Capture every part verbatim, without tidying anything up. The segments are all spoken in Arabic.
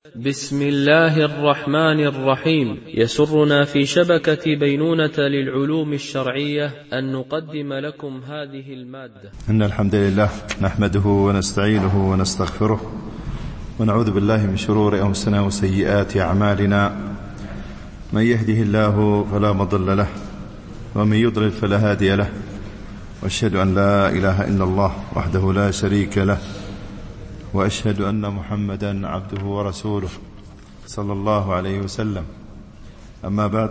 بسم الله الرحمن الرحيم. يسرنا في شبكة بينونة للعلوم الشرعية أن نقدم لكم هذه المادة. إن الحمد لله نحمده ونستعينه ونستغفره ونعوذ بالله من شرور أنفسنا وسيئات أعمالنا. من يهده الله فلا مضل له ومن يضلل فلا هادي له، وأشهد أن لا إله إلا الله وحده لا شريك له، وأشهد أن محمدا عبده ورسوله صلى الله عليه وسلم. أما بعد،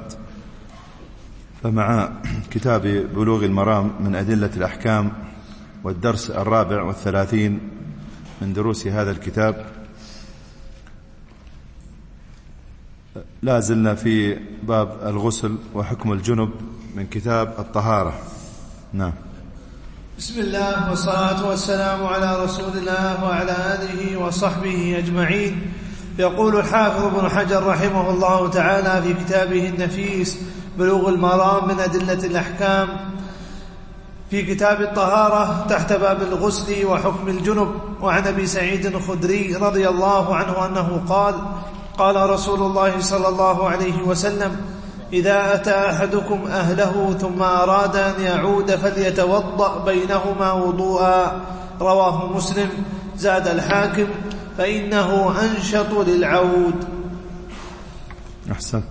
فمع كتاب بلوغ المرام من أدلة الأحكام والدرس الرابع والثلاثين من دروس هذا الكتاب، لا زلنا في باب الغسل وحكم الجنب من كتاب الطهارة. نعم. بسم الله والصلاة والسلام على رسول الله وعلى آله وصحبه أجمعين. يقول الحافظ ابن حجر رحمه الله تعالى في كتابه النفيس بلوغ المرام من أدلة الأحكام في كتاب الطهارة تحت باب الغسل وحكم الجنب، وعن أبي سعيد الخدري رضي الله عنه أنه قال: قال رسول الله صلى الله عليه وسلم: إذا أتى أحدكم أهله ثم أراد أن يعود فليتوضأ بينهما وضوءا. رواه مسلم. زاد الحاكم: فإنه أنشط للعود. أحسنت.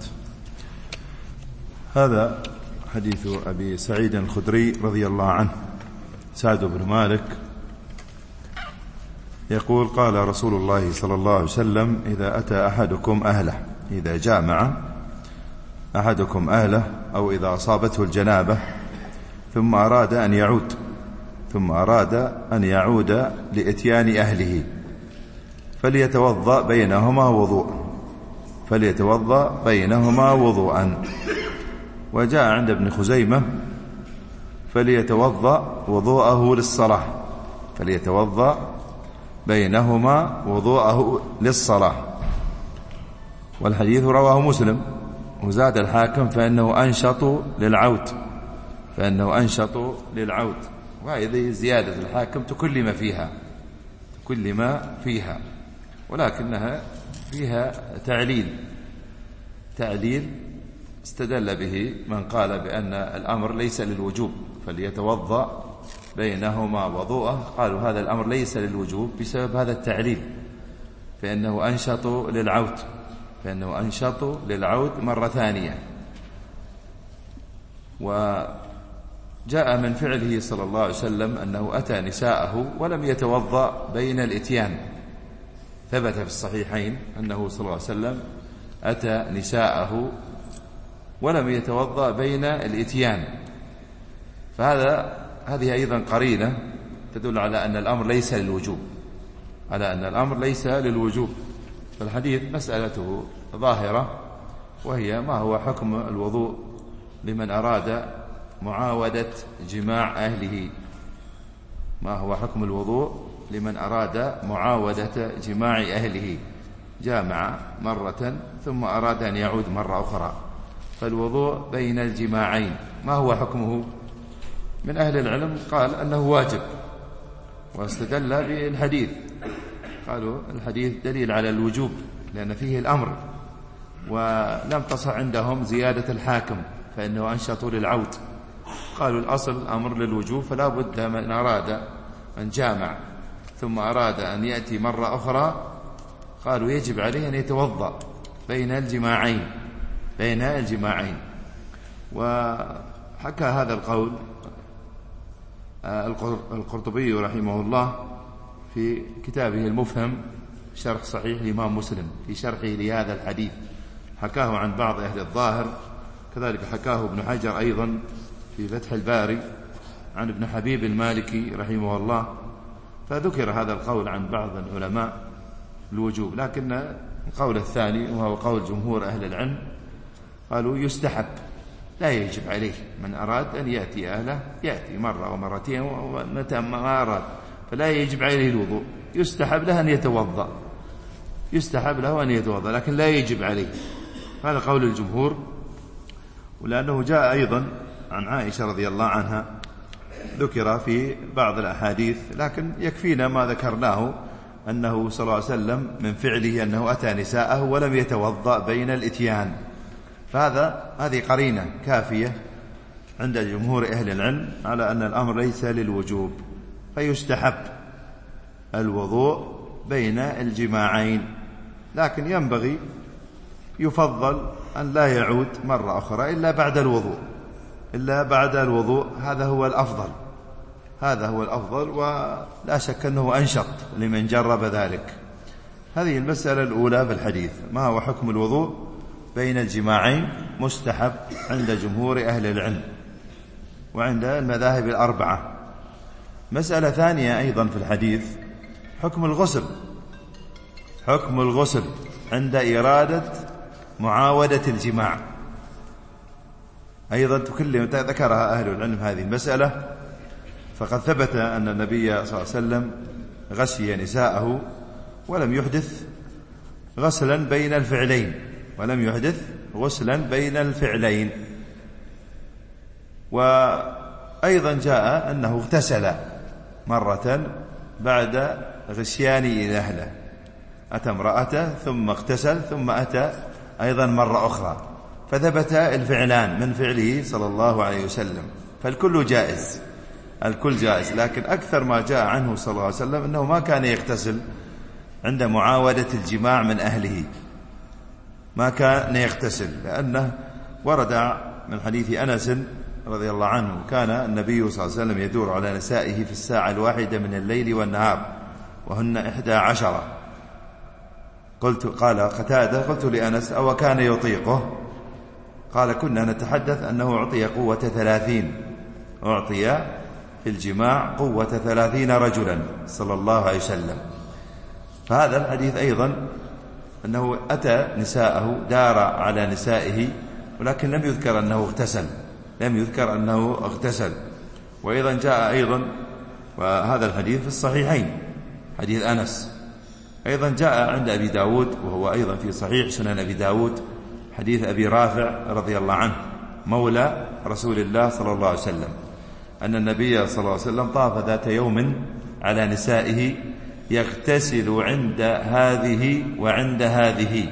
هذا حديث أبي سعيد الخدري رضي الله عنه، سعد بن مالك، يقول: قال رسول الله صلى الله عليه وسلم: إذا أتى أحدكم أهله، إذا جامع أحدكم أهله أو إذا أصابته الجنابة ثم أراد أن يعود ثم أراد أن يعود لإتيان أهله فليتوضأ بينهما وضوء فليتوضأ بينهما وضوءا. وجاء عند ابن خزيمة: فليتوضأ وضوءه للصلاة فليتوضأ بينهما وضوءه للصلاة. والحديث رواه مسلم. وزاد الحاكم: فإنه أنشط للعود فإنه أنشط للعود. وهذه زيادة الحاكم تكلم فيها تكلم فيها ولكنها فيها تعليل تعليل استدل به من قال بأن الأمر ليس للوجوب، فليتوضأ بينهما وضوءه. قالوا هذا الأمر ليس للوجوب بسبب هذا التعليل، فإنه أنشط للعود فإنه أنشط للعود مرة ثانية. وجاء من فعله صلى الله عليه وسلم أنه أتى نساءه ولم يتوضأ بين الإتيان. ثبت في الصحيحين أنه صلى الله عليه وسلم أتى نساءه ولم يتوضأ بين الإتيان. فهذا هذه أيضا قرينة تدل على أن الأمر ليس للوجوب على أن الأمر ليس للوجوب. فالحديث مسألته ظاهرة، وهي ما هو حكم الوضوء لمن أراد معاودة جماع أهله ما هو حكم الوضوء لمن أراد معاودة جماع أهله جامع مرة ثم أراد أن يعود مرة أخرى. فالوضوء بين الجماعين ما هو حكمه؟ من أهل العلم قال أنه واجب، واستدل بالحديث، قالوا الحديث دليل على الوجوب لأن فيه الأمر، ولم تصح عندهم زيادة الحاكم فإنه أنشط للعود. قالوا الأصل الأمر للوجوب، فلا بد من أراد أن جامع ثم أراد أن يأتي مرة أخرى، قالوا يجب عليه أن يتوضأ بين الجماعين بين الجماعين وحكى هذا القول القرطبي رحمه الله في كتابه المفهم شرح صحيح الإمام مسلم في شرحه لهذا الحديث، حكاه عن بعض أهل الظاهر، كذلك حكاه ابن حجر أيضا في فتح الباري عن ابن حبيب المالكي رحمه الله. فذكر هذا القول عن بعض العلماء الوجوب، لكن القول الثاني وهو قول جمهور أهل العلم قالوا يستحب، لا يجب عليه. من أراد أن يأتي أهله يأتي مرة ومرتين ومتى ما أراد، فلا يجب عليه الوضوء. يستحب له أن يتوضأ يستحب له أن يتوضأ لكن لا يجب عليه. هذا قول الجمهور. ولأنه جاء أيضا عن عائشة رضي الله عنها ذكر في بعض الأحاديث، لكن يكفينا ما ذكرناه أنه صلى الله عليه وسلم من فعله أنه أتى نساءه ولم يتوضأ بين الإتيان، فهذا هذه قرينة كافية عند جمهور أهل العلم على أن الأمر ليس للوجوب، فيستحب الوضوء بين الجماعين، لكن ينبغي يفضل أن لا يعود مرة أخرى إلا بعد الوضوء إلا بعد الوضوء هذا هو الأفضل هذا هو الأفضل ولا شك أنه أنشط لمن جرب ذلك. هذه المسألة الأولى بالحديث، ما هو حكم الوضوء بين الجماعين؟ مستحب عند جمهور أهل العلم وعند المذاهب الأربعة. مسألة ثانية أيضا في الحديث، حكم الغسل حكم الغسل عند إرادة معاودة الجماع، أيضا تكلم ذكرها أهل العلم هذه المسألة. فقد ثبت أن النبي صلى الله عليه وسلم غشي نساءه ولم يحدث غسلا بين الفعلين ولم يحدث غسلا بين الفعلين وأيضا جاء أنه اغتسل مرة بعد غشيان أهله، أتى امرأته ثم اغتسل ثم أتى أيضا مرة أخرى، فثبت الفعلان من فعله صلى الله عليه وسلم، فالكل جائز الكل جائز. لكن أكثر ما جاء عنه صلى الله عليه وسلم أنه ما كان يغتسل عند معاودة الجماع من أهله، ما كان يغتسل، لأنه ورد من حديث أنس رضي الله عنه كان النبي صلى الله عليه وسلم يدور على نسائه في الساعة الواحدة من الليل والنهار وهن إحدى عشرة. قلت قال قتادة قلت لأنس أو كان يطيقه؟ قال كنا نتحدث أنه أعطي قوة ثلاثين أعطي في الجماع قوة ثلاثين رجلا صلى الله عليه وسلم. فهذا الحديث أيضا أنه أتى نساءه دار على نسائه ولكن لم يذكر أنه اغتسل لم يذكر أنه اغتسل. وأيضا جاء أيضا وهذا الحديث في الصحيحين حديث أنس، أيضا جاء عند أبي داود وهو أيضا في صحيح سنن أبي داود حديث أبي رافع رضي الله عنه مولى رسول الله صلى الله عليه وسلم أن النبي صلى الله عليه وسلم طاف ذات يوم على نسائه يغتسل عند هذه وعند هذه،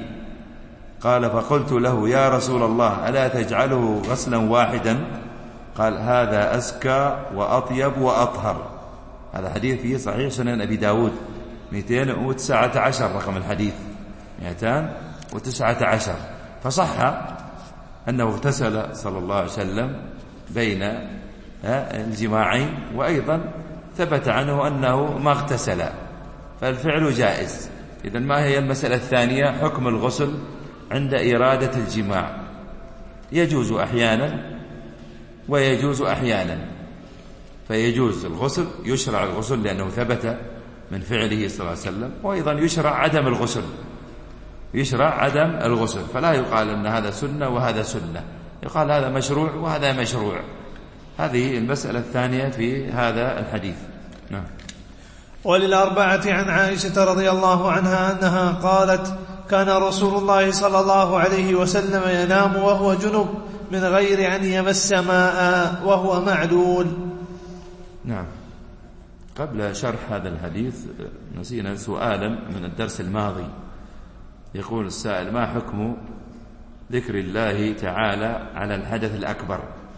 قال فقلت له يا رسول الله ألا تجعله غسلا واحدا؟ قال هذا أزكى وأطيب وأطهر. هذا حديث فيه صحيح سنن أبي داود مئتين وتسعة عشر رقم الحديث مئتين وتسعة عشر، فصح أنه اغتسل صلى الله عليه وسلم بين الجماعين، وأيضا ثبت عنه أنه ما اغتسل، فالفعل جائز. إذن ما هي المسألة الثانية؟ حكم الغسل عند إرادة الجماع، يجوز أحيانا ويجوز أحيانا، فيجوز الغسل يشرع الغسل لأنه ثبت من فعله صلى الله عليه وسلم، وأيضا يشرع عدم الغسل يشرع عدم الغسل فلا يقال أن هذا سنة وهذا سنة، يقال هذا مشروع وهذا مشروع. هذه المسألة الثانية في هذا الحديث. نعم. وللأربعة عن عائشة رضي الله عنها أنها قالت كان رسول الله صلى الله عليه وسلم ينام وهو جنب من غير أن يمس ماء وهو معلول. نعم. قبل شرح هذا الحديث نسينا سؤالا من الدرس الماضي، يقول السائل ما حكم ذكر الله تعالى على الحدث الأكبر،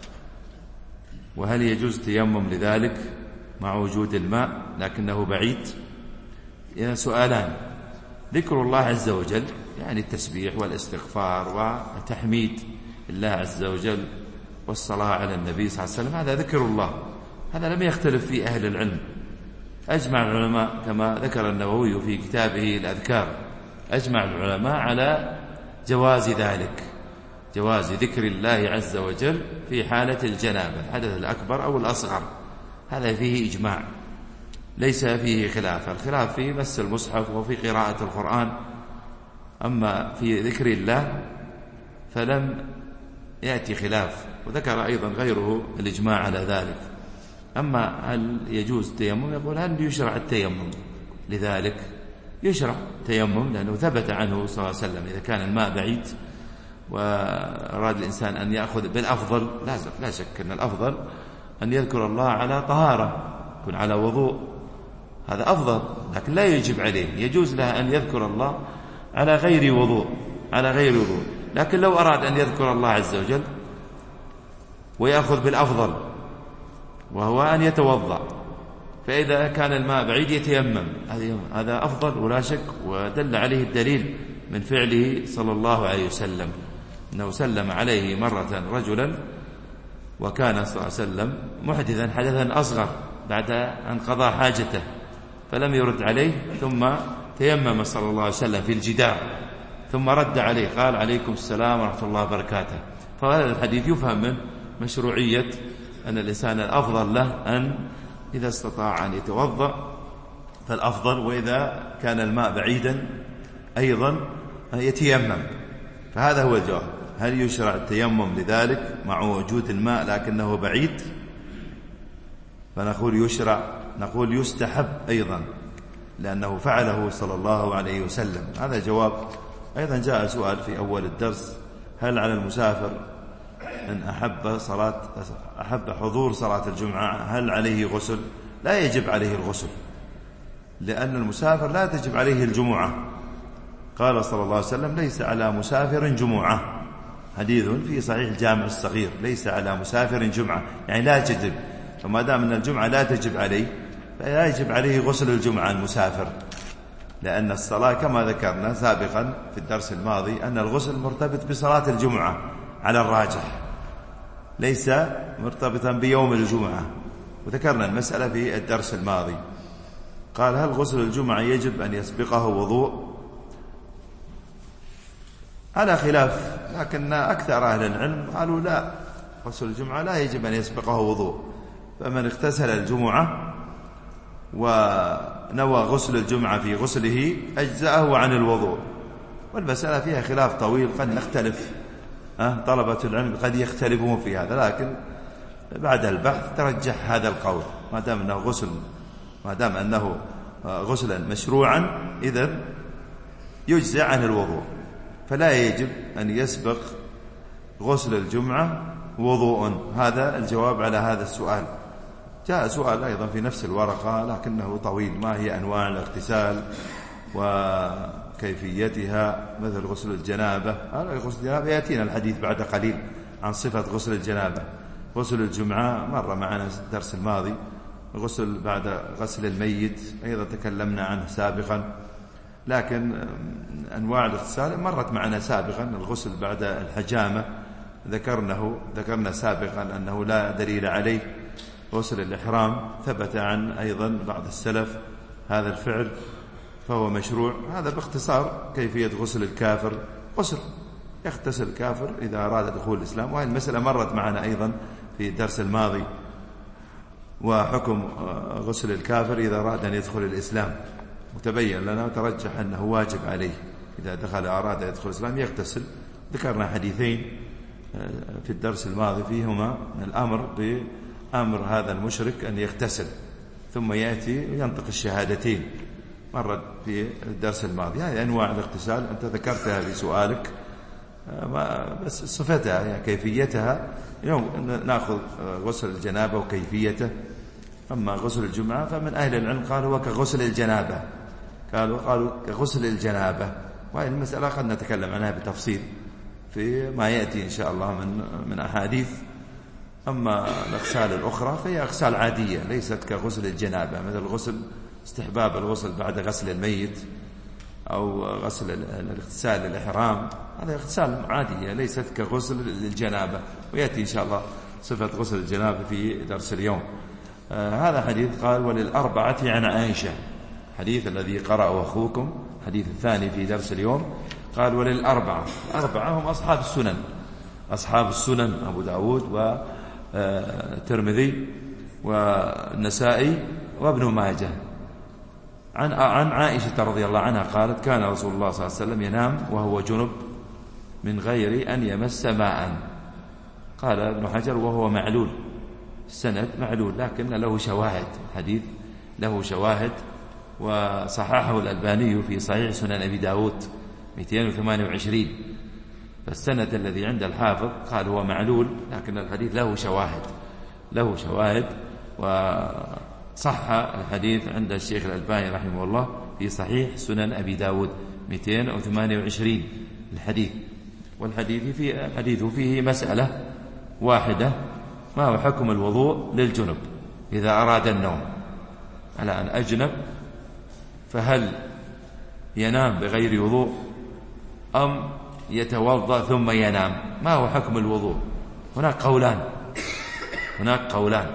وهل يجوز تيمم لذلك مع وجود الماء لكنه بعيد؟ يا سؤالان. ذكر الله عز وجل يعني التسبيح والاستغفار وتحميد الله عز وجل والصلاة على النبي صلى الله عليه وسلم، هذا ذكر الله، هذا لم يختلف فيه أهل العلم. أجمع العلماء كما ذكر النووي في كتابه الأذكار، أجمع العلماء على جواز ذلك، جواز ذكر الله عز وجل في حالة الجنابة الحدث الأكبر أو الأصغر، هذا فيه إجماع ليس فيه خلاف. الخلاف في مس المصحف وفي قراءة القرآن، أما في ذكر الله فلم يأتي خلاف، وذكر أيضا غيره الإجماع على ذلك. أما هل يجوز التيمم؟ يقول هل يشرع التيمم لذلك؟ يشرع تيمم لأنه ثبت عنه صلى الله عليه وسلم إذا كان الماء بعيد وأراد الإنسان أن يأخذ بالأفضل، لا شك أن الأفضل أن يذكر الله على طهارة، يكون على وضوء، هذا أفضل، لكن لا يجب عليه، يجوز له أن يذكر الله على غير وضوء على غير وضوء لكن لو أراد أن يذكر الله عز وجل ويأخذ بالأفضل وهو أن يتوضأ، فإذا كان الماء بعيد يتيمم، هذا أفضل ولا شك، ودل عليه الدليل من فعله صلى الله عليه وسلم أنه سلم عليه مرة رجلا وكان صلى الله عليه وسلم محدثا حدثا أصغر بعد أن قضى حاجته فلم يرد عليه، ثم تيمم صلى الله عليه وسلم في الجدار ثم رد عليه قال عليكم السلام ورحمة الله وبركاته. فهذا الحديث يفهم من مشروعية أن الإنسان الأفضل له أن إذا استطاع أن يتوضأ فالأفضل، وإذا كان الماء بعيدا أيضا يتيمم. فهذا هو الجواب، هل يشرع التيمم لذلك مع وجود الماء لكنه بعيد؟ فنقول يشرع، نقول يستحب أيضا لأنه فعله صلى الله عليه وسلم. هذا جواب. أيضا جاء سؤال في أول الدرس، هل على المسافر أن أحب صلاة أحب حضور صلاة الجمعة هل عليه غسل؟ لا يجب عليه الغسل، لأن المسافر لا تجب عليه الجمعة. قال صلى الله عليه وسلم ليس على مسافر جمعة، حديث في صحيح الجامع الصغير، ليس على مسافر جمعة يعني لا تجب، فما دام أن الجمعة لا تجب عليه فلا يجب عليه غسل الجمعة المسافر، لأن الصلاة كما ذكرنا سابقا في الدرس الماضي أن الغسل مرتبط بصلاة الجمعة على الراجح، ليس مرتبطا بيوم الجمعة، وذكرنا المسألة في الدرس الماضي. قال هل غسل الجمعة يجب أن يسبقه وضوء؟ على خلاف، لكن أكثر أهل العلم قالوا لا، غسل الجمعة لا يجب أن يسبقه وضوء، فمن اغتسل الجمعة ونوى غسل الجمعة في غسله أجزأه عن الوضوء. والمسألة فيها خلاف طويل، قد نختلف، طلبة العلم قد يختلفون في هذا، لكن بعد البحث ترجح هذا القول، ما دام أنه غسل ما دام أنه غسلا مشروعا إذن يجزأ عن الوضوء، فلا يجب أن يسبق غسل الجمعة وضوء. هذا الجواب على هذا السؤال. جاء سؤال أيضا في نفس الورقة لكنه طويل، ما هي أنواع الاغتسال وكيفيتها مثل غسل الجنابة؟ غسل الجنابة يأتينا الحديث بعد قليل عن صفة غسل الجنابة. غسل الجمعة مر معنا الدرس الماضي، غسل بعد غسل الميت أيضا تكلمنا عنه سابقا، لكن أنواع الاغتسال مرت معنا سابقا. الغسل بعد الحجامة ذكرناه ذكرنا سابقا أنه لا دليل عليه. غسل الإحرام ثبت عن أيضا بعض السلف هذا الفعل فهو مشروع. هذا باختصار كيفية غسل الكافر. غسل يغتسل الكافر إذا أراد دخول الإسلام، وهذه المسألة مرت معنا أيضا في الدرس الماضي. وحكم غسل الكافر إذا أراد أن يدخل الإسلام، وتبين لنا وترجح أنه واجب عليه إذا دخل أراد يدخل الإسلام يغتسل. ذكرنا حديثين في الدرس الماضي فيهما الأمر بأمر هذا المشرك أن يغتسل ثم يأتي وينطق الشهادتين، مرت في الدرس الماضي. هذه أنواع الاغتسال أنت ذكرتها في سؤالك، بس صفتها يعني كيفيتها اليوم نأخذ غسل الجنابة وكيفيته. أما غسل الجمعة فمن أهل العلم قالوا هو كغسل الجنابة، قالوا قالوا كغسل الجنابة، وهذه المسألة قد نتكلم عنها بتفصيل في ما يأتي إن شاء الله من من أحاديث. أما الأغسال الأخرى فهي أغسال عادية ليست كغسل الجنابة، مثل غسل استحباب الغسل بعد غسل الميت أو غسل الاغتسال للإحرام، هذا اغتسال عادية ليست كغسل الجنابة، ويأتي إن شاء الله صفة غسل الجنابة في درس اليوم. آه هذا حديث قال وللأربعة عن عائشة، حديث الذي قرأه أخوكم حديث الثاني في درس اليوم. قال وللأربعة، أربعة هم أصحاب السنن، أصحاب السنن أبو داود والترمذي والنسائي وابن ماجه. عن عن عائشة رضي الله عنها قالت كان رسول الله صلى الله عليه وسلم ينام وهو جنب من غير أن يمس ماء. قال ابن حجر وهو معلول، السند معلول لكن له شواهد، الحديث له شواهد، وصححه الألباني في صحيح سنن أبي داود مئتين وثمانية وعشرين. فالسند الذي عند الحافظ قال هو معلول، لكن الحديث له شواهد له شواهد صح الحديث عند الشيخ الألباني رحمه الله في صحيح سنن أبي داود مئتين وثمانية وعشرين الحديث. والحديث فيه, الحديث فيه مسألة واحدة: ما هو حكم الوضوء للجنب إذا أراد النوم؟ على أن أجنب فهل ينام بغير وضوء أم يتوضأ ثم ينام؟ ما هو حكم الوضوء؟ هناك قولان هناك قولان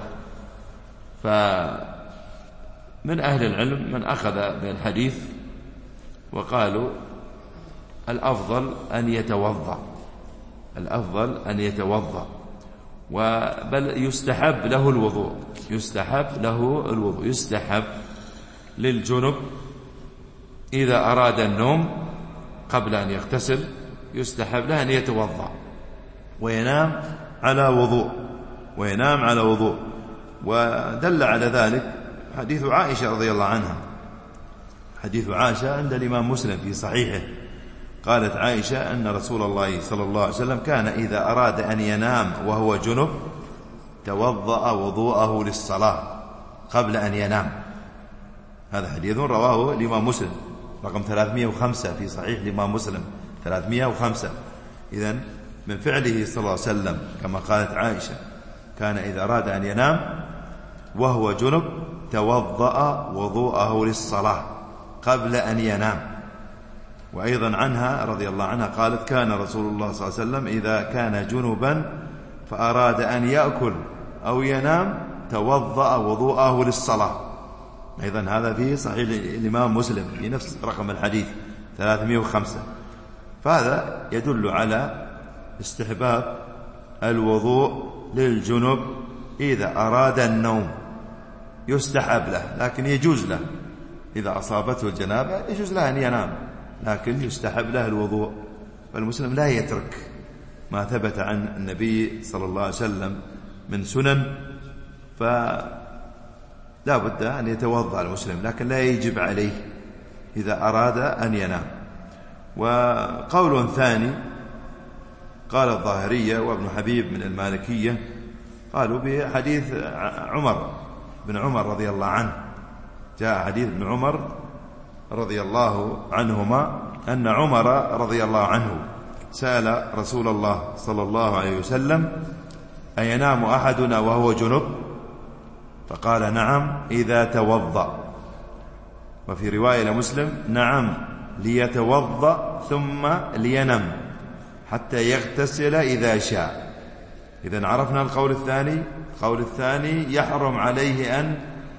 فمن أهل العلم من أخذ بالحديث وقالوا الأفضل أن يتوضأ الأفضل أن يتوضأ بل يستحب له الوضوء يستحب له الوضوء يستحب للجنب إذا أراد النوم قبل أن يغتسل يستحب له أن يتوضأ وينام على وضوء وينام على وضوء ودل على ذلك حديث عائشة رضي الله عنها. حديث عائشة عند الإمام مسلم في صحيحه، قالت عائشة أن رسول الله صلى الله عليه وسلم كان إذا أراد أن ينام وهو جنب توضأ وضوءه للصلاة قبل أن ينام. هذا حديث رواه الإمام مسلم رقم ثلاثمائة وخمسة في صحيح الإمام مسلم ثلاثمائة وخمسة. إذن من فعله صلى الله عليه وسلم كما قالت عائشة كان إذا أراد أن ينام وهو جنب توضأ وضوءه للصلاة قبل أن ينام. وأيضا عنها رضي الله عنها قالت كان رسول الله صلى الله عليه وسلم إذا كان جنبا فأراد أن يأكل أو ينام توضأ وضوءه للصلاة. أيضا هذا في صحيح الإمام مسلم في نفس رقم الحديث ثلاثمائة وخمسة. فهذا يدل على استحباب الوضوء للجنب إذا أراد النوم، يستحب له لكن يجوز له إذا أصابته الجنابة يجوز له أن ينام، لكن يستحب له الوضوء. فالمسلم لا يترك ما ثبت عن النبي صلى الله عليه وسلم من سنن، فلا بد أن يتوضأ المسلم لكن لا يجب عليه إذا أراد أن ينام. وقول ثاني قال الظاهرية وابن حبيب من المالكية قالوا بحديث عمر بن عمر رضي الله عنه، جاء حديث ابن عمر رضي الله عنهما أن عمر رضي الله عنه سأل رسول الله صلى الله عليه وسلم أينام أحدنا وهو جنب؟ فقال نعم إذا توضأ. وفي رواية لمسلم نعم ليتوضأ ثم لينم حتى يغتسل إذا شاء. إذن عرفنا القول الثاني. القول الثاني يحرم عليه أن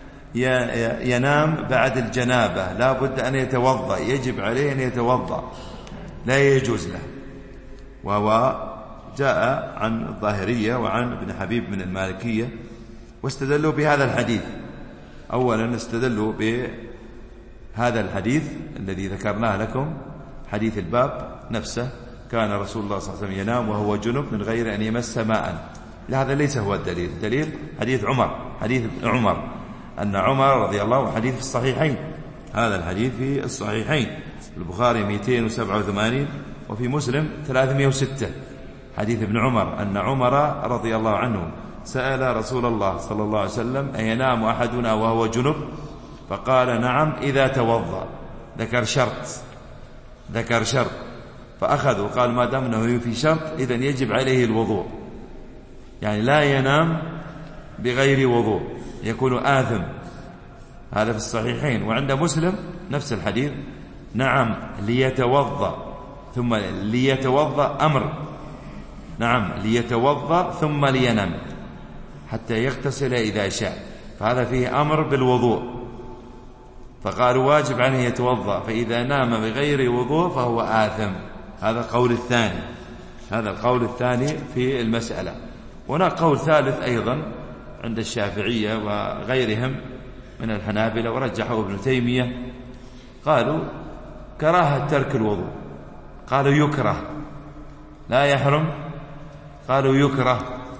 ينام بعد الجنابة، لا بد أن يتوضأ، يجب عليه أن يتوضأ، لا يجوز له. وهو جاء عن الظاهرية وعن ابن حبيب من المالكية واستدلوا بهذا الحديث. أولا استدلوا بهذا الحديث الذي ذكرناه لكم، حديث الباب نفسه، كان رسول الله صلى الله عليه وسلم ينام وهو جنب من غير أن يمس ماء. هذا ليس هو الدليل. الدليل حديث عمر، حديث عمر أن عمر رضي الله عنه، حديث في الصحيحين، هذا الحديث في الصحيحين، البخاري مئتين وسبعة وثمانين وفي مسلم ثلاثمائة وستة، حديث ابن عمر أن عمر رضي الله عنه سأل رسول الله صلى الله عليه وسلم أينام أحدنا وهو جنب؟ فقال نعم إذا توضأ. ذكر شرط ذكر شرط فأخذوا قال ما دام أنه في شرط إذن يجب عليه الوضوء، يعني لا ينام بغير وضوء يكون آثم. هذا في الصحيحين. وعند مسلم نفس الحديث نعم ليتوضأ ثم ليتوضأ أمر، نعم ليتوضأ ثم لينم حتى يغتسل إذا شاء. فهذا فيه أمر بالوضوء، فقالوا واجب عليه يتوضأ، فإذا نام بغير وضوء فهو آثم. هذا القول الثاني هذا القول الثاني في المسألة. هناك قول ثالث أيضا عند الشافعية وغيرهم من الحنابلة ورجحه ابن تيمية، قالوا كراهة ترك الوضوء، قالوا يكره، لا يحرم، قالوا يكره.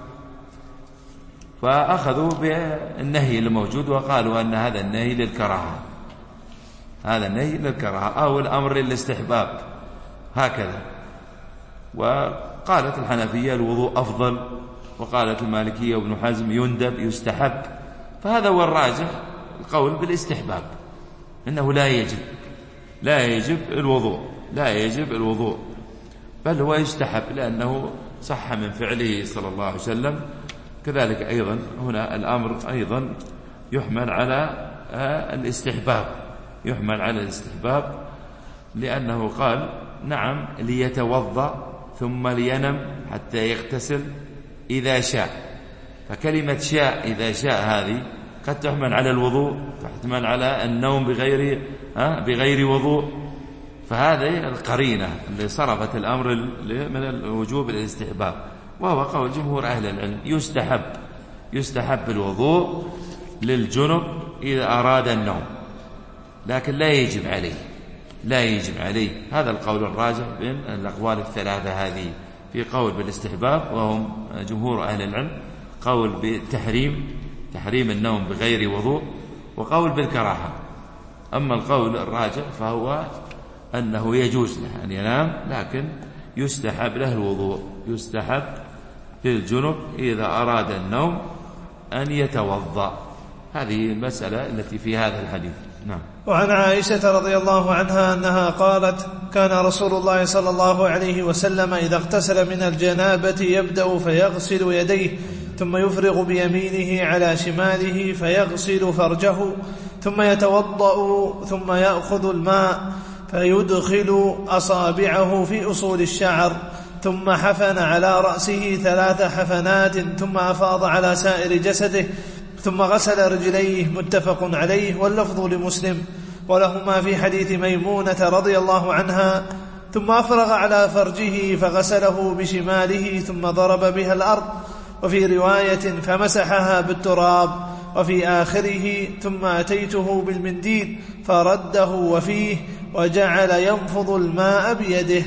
فأخذوا بالنهي الموجود وقالوا أن هذا النهي للكراهة، هذا النهي للكراهة أو الأمر للاستحباب هكذا. وقالت الحنفية الوضوء أفضل، وقالت المالكية وابن حزم يندب يستحب. فهذا هو الراجح القول بالاستحباب، إنه لا يجب لا يجب الوضوء لا يجب الوضوء بل هو يستحب لأنه صح من فعله صلى الله عليه وسلم. كذلك أيضا هنا الأمر أيضا يحمل على الاستحباب يحمل على الاستحباب لأنه قال نعم ليتوضأ ثم لينم حتى يغتسل إذا شاء. فكلمة شاء إذا شاء هذه قد تحمل على الوضوء، تحمل على النوم بغير بغير وضوء. فهذه القرينة اللي صرفت الأمر من الوجوب الاستحباب، وهو قول جمهور أهل العلم يستحب يستحب الوضوء للجنب إذا أراد النوم، لكن لا يجب عليه لا يجب عليه هذا القول الراجح بين الأقوال الثلاثة هذه. في قول بالاستحباب وهم جمهور أهل العلم، قول بالتحريم تحريم النوم بغير وضوء، وقول بالكراهة. أما القول الراجح فهو أنه يجوز له أن ينام، لكن يستحب له الوضوء يستحب للجنب إذا أراد النوم أن يتوضأ. هذه المسألة التي في هذا الحديث. نعم. وعن عائشة رضي الله عنها أنها قالت كان رسول الله صلى الله عليه وسلم إذا اغتسل من الجنابة يبدأ فيغسل يديه ثم يفرغ بيمينه على شماله فيغسل فرجه ثم يتوضأ ثم يأخذ الماء فيدخل أصابعه في أصول الشعر ثم حفن على رأسه ثلاث حفنات ثم أفاض على سائر جسده ثم غسل رجليه. متفق عليه، واللفظ لمسلم ولهما في حديث ميمونة رضي الله عنها ثم أفرغ على فرجه فغسله بشماله ثم ضرب بها الأرض، وفي رواية فمسحها بالتراب، وفي آخره ثم أتيته بالمنديل فرده وفيه وجعل ينفض الماء بيده.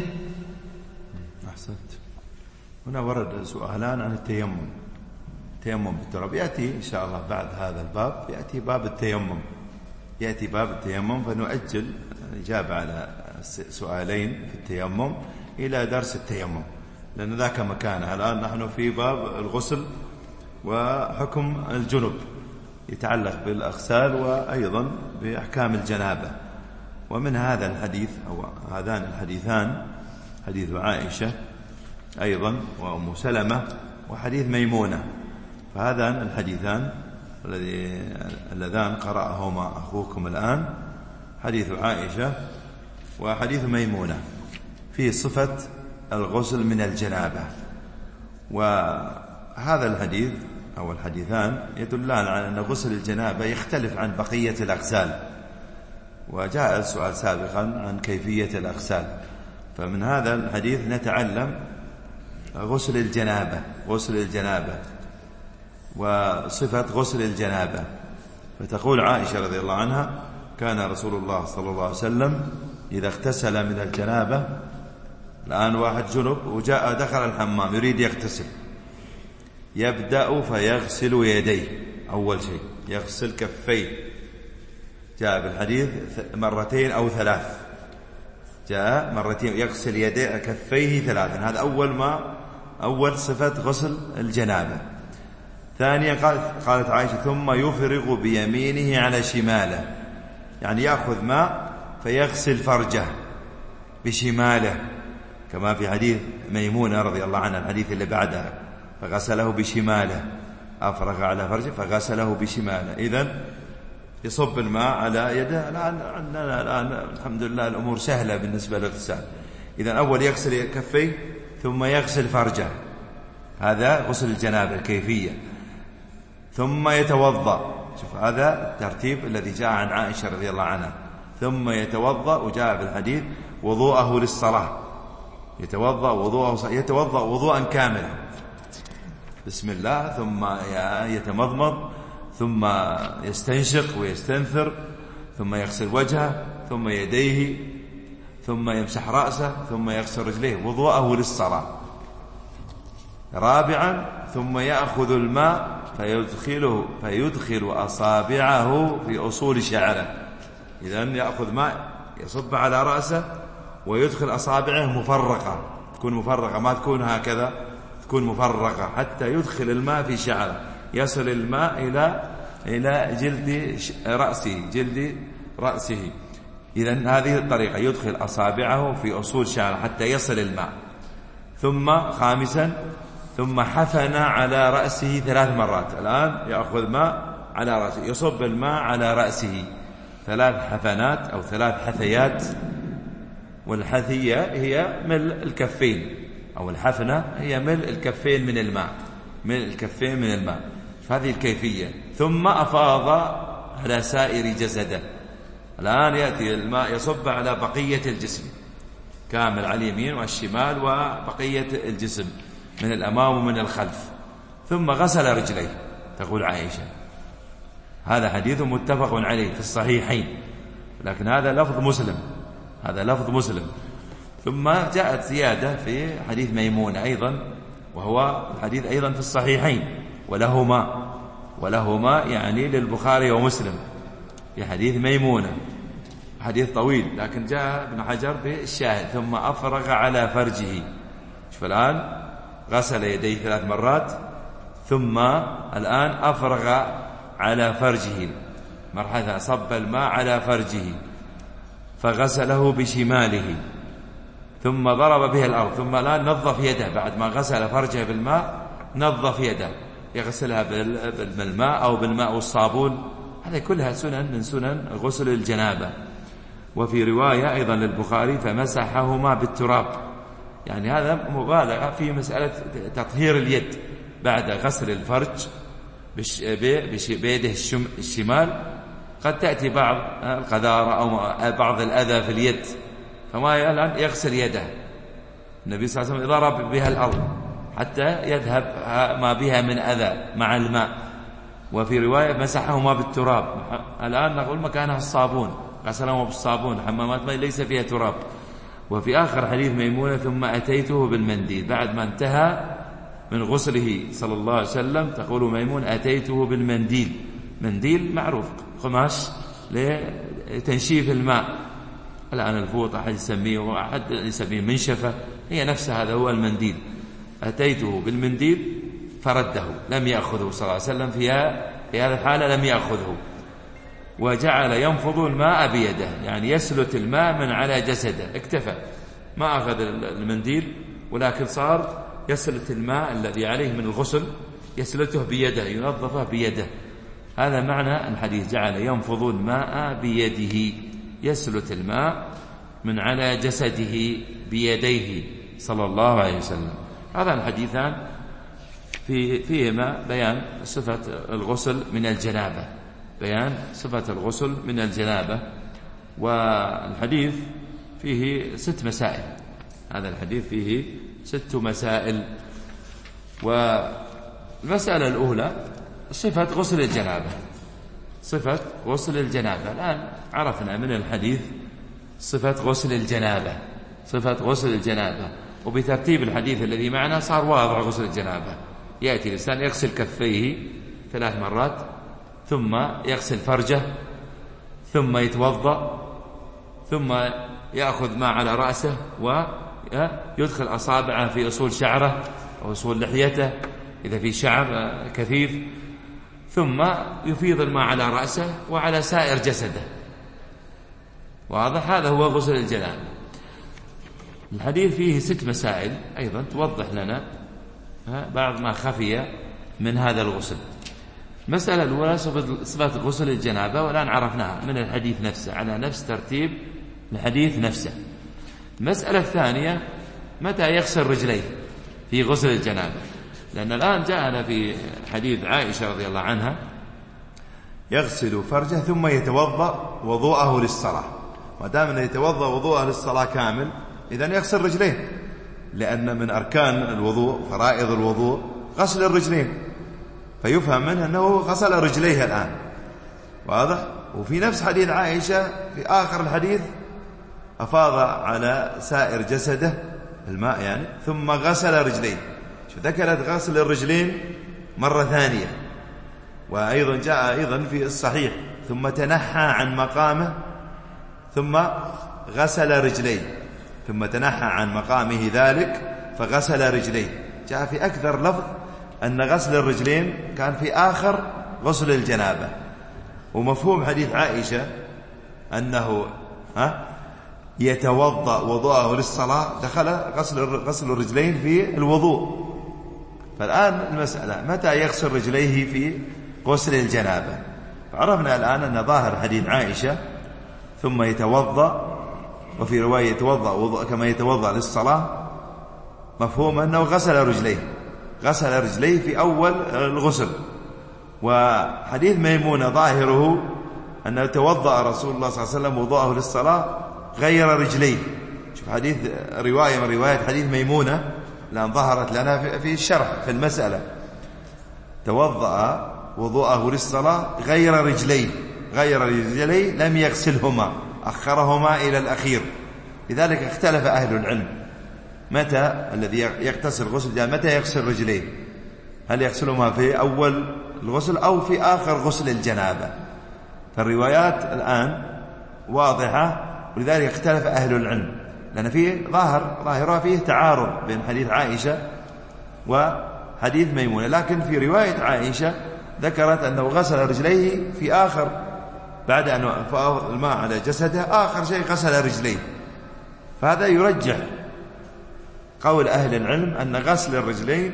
أحسنت. هنا ورد سؤالان عن التيمم التيمم بالتراب. يأتي إن شاء الله بعد هذا الباب يأتي باب التيمم يأتي باب التيمم فنؤجل الإجابة على سؤالين في التيمم إلى درس التيمم، لأن ذاك مكانه. الآن نحن في باب الغسل وحكم الجنب يتعلق بالأغسال وأيضا بأحكام الجنابة. ومن هذا الحديث أو هذان الحديثان حديث عائشة أيضا وأم سلمة وحديث ميمونة، فهذان الحديثان اللذان قرأهما أخوكم الآن حديث عائشة وحديث ميمونة في صفة الغسل من الجنابة. وهذا الحديث أو الحديثان يدلان على أن غسل الجنابة يختلف عن بقية الأغسال، وجاء السؤال سابقا عن كيفية الأغسال. فمن هذا الحديث نتعلم غسل الجنابة غسل الجنابة وصفة غسل الجنابة. فتقول عائشة رضي الله عنها كان رسول الله صلى الله عليه وسلم إذا اغتسل من الجنابة، الآن واحد جنب وجاء دخل الحمام يريد يغتسل، يبدأ فيغسل يديه. أول شيء يغسل كفيه، جاء بالحديث مرتين أو ثلاث، جاء مرتين يغسل يديه كفيه ثلاثا. هذا أول ما أول صفة غسل الجنابة. ثانيا قالت, قالت عائشة ثم يفرغ بيمينه على شماله، يعني يأخذ ماء فيغسل فرجه بشماله، كما في حديث ميمونة رضي الله عنها الحديث اللي بعدها، فغسله بشماله، أفرغ على فرجه فغسله بشماله. إذن يصب الماء على يده. الآن عندنا الآن الحمد لله الأمور سهلة بالنسبة للغسال. إذن أول يغسل كفيه ثم يغسل فرجه، هذا غسل الجنابة الكيفية. ثم يتوضأ، شوف هذا الترتيب الذي جاء عن عائشة رضي الله عنها. ثم يتوضأ، وجاء بالحديث وضوءه للصلاة، يتوضأ وضوءه يتوضأ وضوءا كاملا، بسم الله، ثم يتمضمض، ثم يستنشق ويستنثر، ثم يغسل وجهه، ثم يديه، ثم يمسح رأسه، ثم يغسل رجليه، وضوءه للصلاة. رابعا ثم يأخذ الماء فيدخله فيدخل أصابعه في أصول شعره. إذن يأخذ ماء يصب على رأسه ويدخل أصابعه مفرقة، تكون مفرقة ما تكون هكذا، تكون مفرقة حتى يدخل الماء في شعره، يصل الماء إلى إلى جلد رأسه جلد رأسه. إذن هذه الطريقة، يدخل أصابعه في أصول شعره حتى يصل الماء. ثم خامسا ثم حفن على رأسه ثلاث مرات. الآن يأخذ ماء على رأسه، يصب الماء على رأسه ثلاث حفنات أو ثلاث حثيات. والحثية هي ملء الكفين، أو الحفنة هي ملء الكفين من الماء، ملء الكفين من الماء، هذه الكيفية. ثم أفاض على سائر جسده. الآن يأتي الماء يصب على بقية الجسم كامل، على اليمين والشمال وبقية الجسم من الأمام ومن الخلف. ثم غسل رجليه. تقول عائشة هذا حديث متفق عليه في الصحيحين، لكن هذا لفظ مسلم، هذا لفظ مسلم. ثم جاءت زيادة في حديث ميمونة أيضا، وهو الحديث أيضا في الصحيحين ولهما ولهما يعني للبخاري ومسلم، في حديث ميمونة، حديث طويل، لكن جاء ابن حجر بالشاهد. ثم أفرغ على فرجه. شوف الآن غسل يديه ثلاث مرات، ثم الآن أفرغ على فرجه، مرحلة صب الماء على فرجه فغسله بشماله، ثم ضرب به الأرض. ثم الآن نظف يده بعد ما غسل فرجه بالماء، نظف يده، يغسلها بالماء أو بالماء والصابون. هذه كلها سنن من سنن غسل الجنابة. وفي رواية أيضا للبخاري فمسحهما بالتراب، يعني هذا مبالغة في مسألة تطهير اليد بعد غسل الفرج بيده الشمال. قد تأتي بعض القذارة أو بعض الأذى في اليد، فما يغسل يده. النبي صلى الله عليه وسلم ضرب بها الأرض حتى يذهب ما بها من أذى مع الماء. وفي رواية مسحهما بالتراب. الآن نقول مكانها الصابون، غسلهما بالصابون، حمامات ماء ليس فيها تراب. وفي آخر حديث ميمونة ثم أتيته بالمنديل، بعد ما انتهى من غسله صلى الله عليه وسلم تقول ميمون أتيته بالمنديل. منديل معروف، قماش لتنشيف الماء. الآن الفوطة أحد يسميه وأحد يسميه منشفة، هي نفسها، هذا هو المنديل. أتيته بالمنديل فرده، لم يأخذه صلى الله عليه وسلم في هذا الحالة، لم يأخذه، وجعل ينفض الماء بيده، يعني يسلت الماء من على جسده، اكتفى، ما أخذ المنديل، ولكن صار يسلت الماء الذي عليه من الغسل، يسلته بيده، ينظفه بيده. هذا معنى الحديث، جعل ينفض الماء بيده، يسلت الماء من على جسده بيديه صلى الله عليه وسلم. هذا الحديثان في فيهما بيان صفة الغسل من الجنابة، بيان صفة الغسل من الجنابة. والحديث فيه ست مسائل، هذا الحديث فيه ست مسائل. والمسألة الأولى صفة غسل الجنابة، صفة غسل الجنابة. الآن عرفنا من الحديث صفة غسل الجنابة، صفة غسل الجنابة، وبترتيب الحديث الذي معنا صار واضح غسل الجنابة. يأتي الإنسان يغسل كفيه ثلاث مرات، ثم يغسل فرجه، ثم يتوضأ، ثم يأخذ ماء على رأسه ويدخل أصابعه في أصول شعره أو أصول لحيته إذا في شعر كثيف، ثم يفيض الماء على رأسه وعلى سائر جسده. واضح؟ هذا هو غسل الجنابة. الحديث فيه ست مسائل أيضا توضح لنا بعض ما خفي من هذا الغسل. مسألة الأولى صفة غسل الجنابة، والآن عرفناها من الحديث نفسه على نفس ترتيب الحديث نفسه. المسألة الثانية متى يغسل رجليه في غسل الجنابة، لأن الآن جاءنا في حديث عائشة رضي الله عنها يغسل فرجه ثم يتوضأ وضوءه للصلاة. ما دام أنه يتوضأ وضوءه للصلاة كامل، إذن يغسل رجليه، لأن من أركان الوضوء فرائض الوضوء غسل الرجلين، فيفهم منه أنه غسل رجليه الآن. واضح؟ وفي نفس حديث عائشة في آخر الحديث أفاض على سائر جسده الماء يعني، ثم غسل رجليه. شو ذكرت غسل الرجلين مرة ثانية. وأيضا جاء أيضا في الصحيح ثم تنحى عن مقامه ثم غسل رجليه، ثم تنحى عن مقامه ذلك فغسل رجليه. جاء في أكثر لفظ أن غسل الرجلين كان في آخر غسل الجنابة. ومفهوم حديث عائشة أنه ها يتوضأ وضوءه للصلاة دخل غسل غسل الرجلين في الوضوء. فالآن المسألة متى يغسل رجليه في غسل الجنابة؟ عرفنا الآن أن ظاهر حديث عائشة ثم يتوضأ، وفي رواية يتوضأ وضوء كما يتوضأ للصلاة، مفهوم أنه غسل رجليه غسل رجليه في أول الغسل. وحديث ميمونة ظاهره أنه توضأ رسول الله صلى الله عليه وسلم وضوءه للصلاة غير رجليه. شوف حديث رواية من رواية حديث ميمونة لأن ظهرت لنا في الشرح في المسألة، توضأ وضوءه للصلاة غير رجليه غير رجليه لم يغسلهما، أخرهما إلى الأخير. لذلك اختلف أهل العلم متى الذي يغتسل غسل متى يغسل رجليه، هل يغسلهما في أول الغسل أو في آخر غسل الجنابة؟ فالروايات الآن واضحة، ولذلك اختلف أهل العلم، لأن فيه ظاهر ظاهرة فيه تعارض بين حديث عائشة وحديث ميمونة. لكن في رواية عائشة ذكرت أنه غسل رجليه في آخر، بعد أن أفاض الماء على جسده آخر شيء غسل رجليه. فهذا يرجح قول أهل العلم أن غسل الرجلين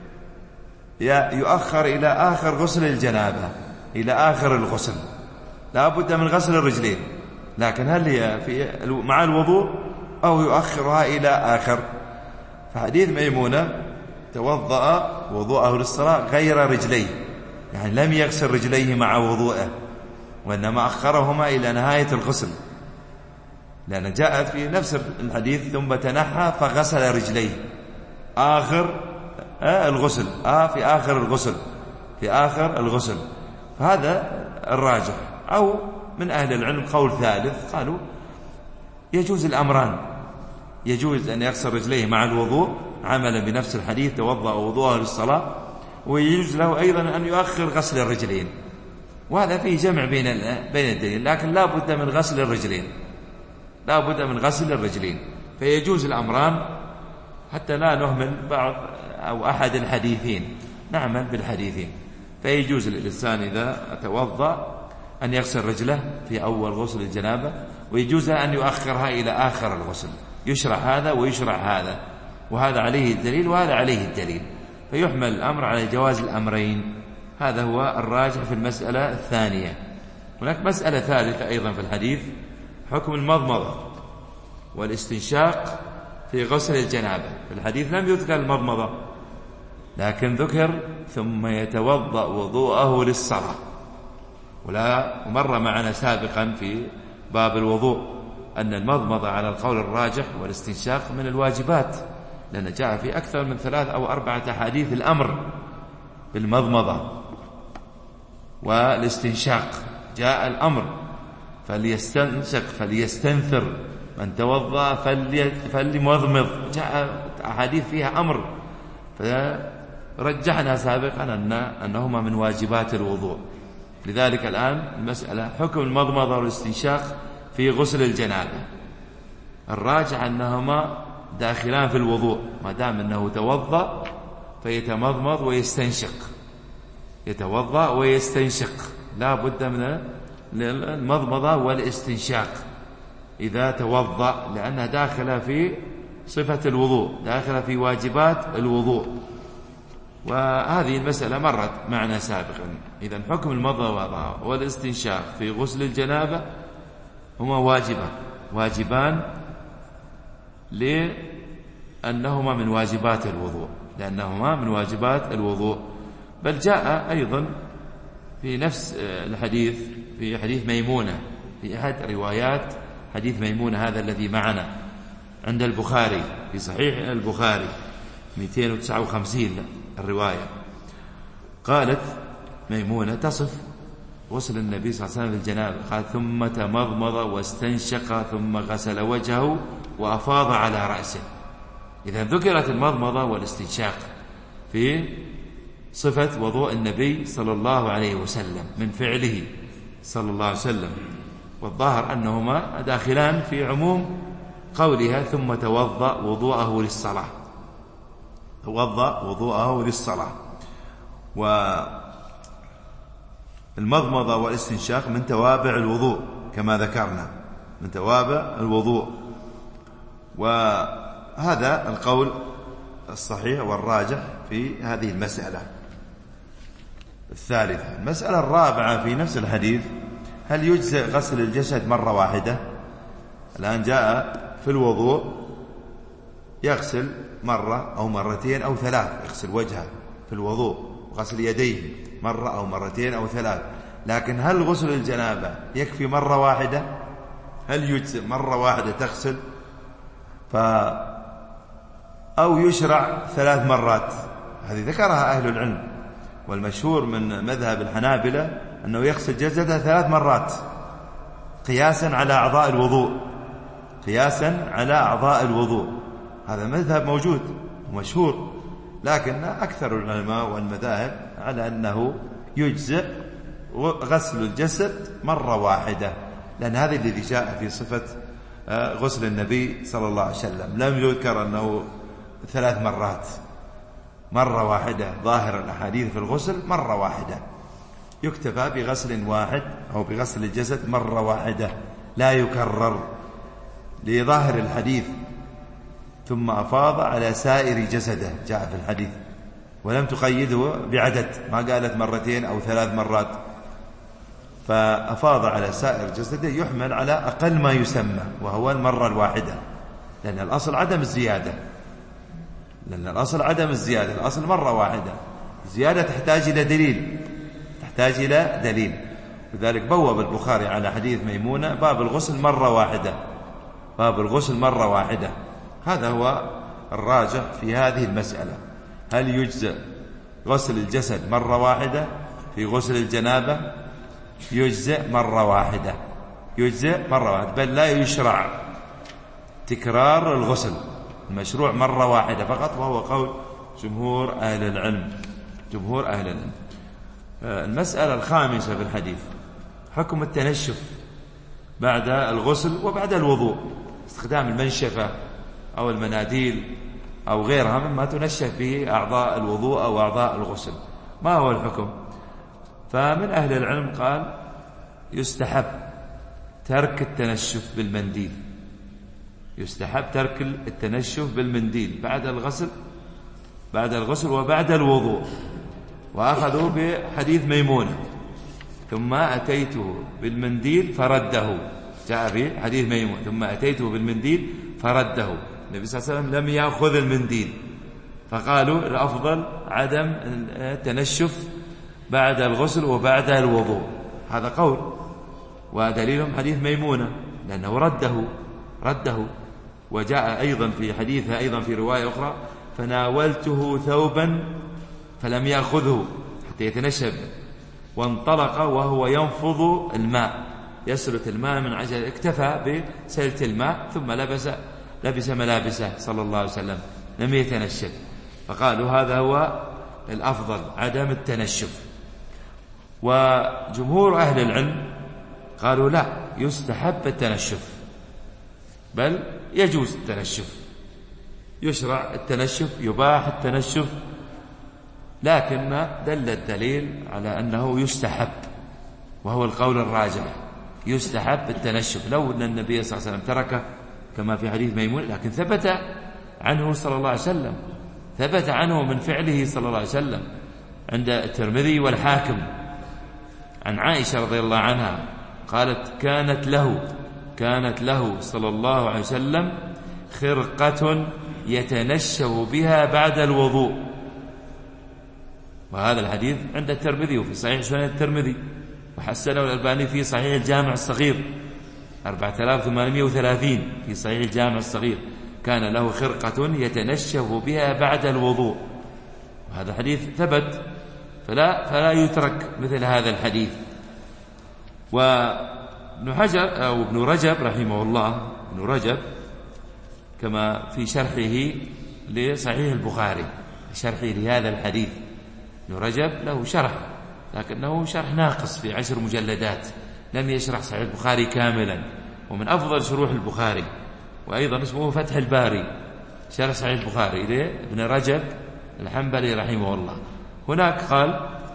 يؤخر إلى آخر غسل الجنابة، إلى آخر الغسل لا بد من غسل الرجلين، لكن هل هي في مع الوضوء أو يؤخرها إلى آخر؟ فحديث ميمونة توضأ وضوءه للصلاة غير رجليه، يعني لم يغسل رجليه مع وضوءه، وإنما أخرهما إلى نهاية الغسل، لأن جاءت في نفس الحديث ثم تنحى فغسل رجليه آخر آه الغسل آه في آخر الغسل في آخر الغسل. فهذا الراجح. أو من أهل العلم قول ثالث قالوا يجوز الأمران، يجوز أن يغسل رجليه مع الوضوء عملا بنفس الحديث توضأ وضوءه للصلاة، ويجوز له أيضا أن يؤخر غسل الرجلين، وهذا فيه جمع بين بين الدليل، لكن لا بد من غسل الرجلين لا بد من غسل الرجلين فيجوز الأمران حتى لا نهمل بعض أو أحد الحديثين، نعمل بالحديثين. فيجوز للإنسان إذا توضأ أن يغسل رجله في أول غسل الجنابة، ويجوز أن يؤخرها إلى آخر الغسل، يشرع هذا ويشرع هذا، وهذا عليه الدليل وهذا عليه الدليل، فيحمل الأمر على جواز الأمرين. هذا هو الراجح في المسألة الثانية. هناك مسألة ثالثة أيضا في الحديث، حكم المضمضة والاستنشاق في غسل الجنابة. في الحديث لم يذكر المضمضة، لكن ذكر ثم يتوضأ وضوءه للصلاة. ولا مر معنا سابقا في باب الوضوء أن المضمضة على القول الراجح والاستنشاق من الواجبات، لأن جاء في أكثر من ثلاث أو أربعة أحاديث الأمر بالمضمضة والاستنشاق، جاء الأمر فليستنشق فليستنثر، من توضأ فليمضمض، جاء أحاديث فيها أمر، فرجحنا سابقا أن أنهما من واجبات الوضوء. لذلك الآن المسألة حكم المضمضة والاستنشاق في غسل الجنابة، الراجح أنهما داخلان في الوضوء، ما دام أنه توضأ فيتمضمض ويستنشق، يتوضأ ويستنشق، لا بد من المضمضة والاستنشاق إذا توضأ، لأنها داخلة في صفة الوضوء، داخلة في واجبات الوضوء. وهذه المسألة مرت معنا سابقا. إذن حكم المضمضة والاستنشاق في غسل الجنابة هما واجبان واجبان لأنهما من واجبات الوضوء لأنهما من واجبات الوضوء بل جاء أيضا في نفس الحديث في حديث ميمونة، في أحد روايات حديث ميمونة هذا الذي معنا عند البخاري في صحيح البخاري مئتين وتسعة وخمسين الرواية، قالت ميمونة تصف غسل النبي صلى الله عليه وسلم في الجنابة، قال ثم تمضمض واستنشق ثم غسل وجهه وأفاض على رأسه. إذا ذكرت المضمضة والاستنشاق في صفة وضوء النبي صلى الله عليه وسلم من فعله صلى الله عليه وسلم، والظاهر أنهما داخلان في عموم قولها ثم توضأ وضوءه للصلاة، توضأ وضوءه للصلاة. المضمضة والاستنشاق من توابع الوضوء كما ذكرنا، من توابع الوضوء. وهذا القول الصحيح والراجح في هذه المسألة الثالثة. المسألة الرابعة في نفس الحديث: هل يجزئ غسل الجسد مرة واحدة؟ الآن جاء في الوضوء يغسل مرة أو مرتين أو ثلاث، يغسل وجهه في الوضوء، وغسل يديه مرة أو مرتين أو ثلاث، لكن هل غسل الجنابة يكفي مرة واحدة؟ هل يجزئ مرة واحدة تغسل ف أو يشرع ثلاث مرات؟ هذه ذكرها أهل العلم، والمشهور من مذهب الحنابلة أنه يغسل جسده ثلاث مرات قياسا على أعضاء الوضوء، قياسا على أعضاء الوضوء. هذا مذهب موجود ومشهور، لكن أكثر العلماء والمذاهب على أنه يجزئ غسل الجسد مرة واحدة، لأن هذا الذي جاء في صفة غسل النبي صلى الله عليه وسلم، لم يذكر أنه ثلاث مرات، مرة واحدة. ظاهر الأحاديث في الغسل مرة واحدة، يكتفى بغسل واحد أو بغسل الجسد مرة واحدة لا يكرر، لظاهر الحديث: ثم أفاض على سائر جسده، جاء في الحديث، ولم تقيده بعدد، ما قالت مرتين أو ثلاث مرات. فأفاض على سائر جسده يحمل على أقل ما يسمى، وهو المرة الواحدة، لأن الأصل عدم الزيادة، لأن الأصل عدم الزيادة، الأصل مرة واحدة. الزيادة تحتاج إلى دليل، تحتاج إلى دليل. لذلك بوب البخاري على حديث ميمونة باب الغسل مرة واحدة، باب الغسل مرة واحدة. هذا هو الراجح في هذه المسألة: هل يجزئ غسل الجسد مرة واحدة في غسل الجنابة؟ يجزئ مرة واحدة، يجزئ مرة واحدة، بل لا يشرع تكرار الغسل، المشروع مرة واحدة فقط، وهو قول جمهور أهل العلم، جمهور أهل العلم. المسألة الخامسة في الحديث: حكم التنشف بعد الغسل وبعد الوضوء، استخدام المنشفة أو المناديل أو غيرها مما تنشف به أعضاء الوضوء أو أعضاء الغسل، ما هو الحكم؟ فمن أهل العلم قال يستحب ترك التنشف بالمنديل، يستحب ترك التنشف بالمنديل بعد الغسل، بعد الغسل وبعد الوضوء. وأخذوا بحديث ميمونة: ثم أتيته بالمنديل فرده، جاء في حديث ميمونة: ثم أتيته بالمنديل فرده. النبي صلى الله عليه وسلم لم يأخذ المنديل، فقالوا الأفضل عدم التنشف بعد الغسل وبعد الوضوء. هذا قول، ودليلهم حديث ميمونة لأنه رده رده وجاء أيضا في حديثها أيضا في رواية أخرى: فناولته ثوبا فلم يأخذه حتى يتنشف، وانطلق وهو ينفض الماء، يسلت الماء من عجل، اكتفى بسلت الماء ثم لبس لبس ملابسه صلى الله عليه وسلم، لم يتنشف. فقالوا هذا هو الأفضل، عدم التنشف. وجمهور أهل العلم قالوا لا، يستحب التنشف، بل يجوز التنشف، يشرع التنشف، يباح التنشف، لكن دل الدليل على أنه يستحب، وهو القول الراجح، يستحب التنشف. لو أن النبي صلى الله عليه وسلم تركه كما في حديث ميمون، لكن ثبت عنه صلى الله عليه وسلم، ثبت عنه من فعله صلى الله عليه وسلم عند الترمذي والحاكم عن عائشة رضي الله عنها قالت: كانت له كانت له صلى الله عليه وسلم خرقة يتنشف بها بعد الوضوء. وهذا الحديث عند الترمذي وفي صحيح سنن الترمذي، وحسنه الألباني في صحيح الجامع الصغير أربعة آلاف وثمانمائة وثلاثين في صحيح الجامع الصغير: كان له خرقة يتنشف بها بعد الوضوء. وهذا حديث ثبت، فلا فلا يترك مثل هذا الحديث. وابن حجر أو ابن رجب رحمه الله، ابن رجب كما في شرحه لصحيح البخاري، شرحه لهذا الحديث، ابن رجب له شرح لكنه شرح ناقص في عشر مجلدات، لم يشرح صحيح البخاري كاملا، ومن أفضل شروح البخاري، وأيضا اسمه فتح الباري، شرح صحيح البخاري لابن رجب الحنبلي رحمه الله. هناك قال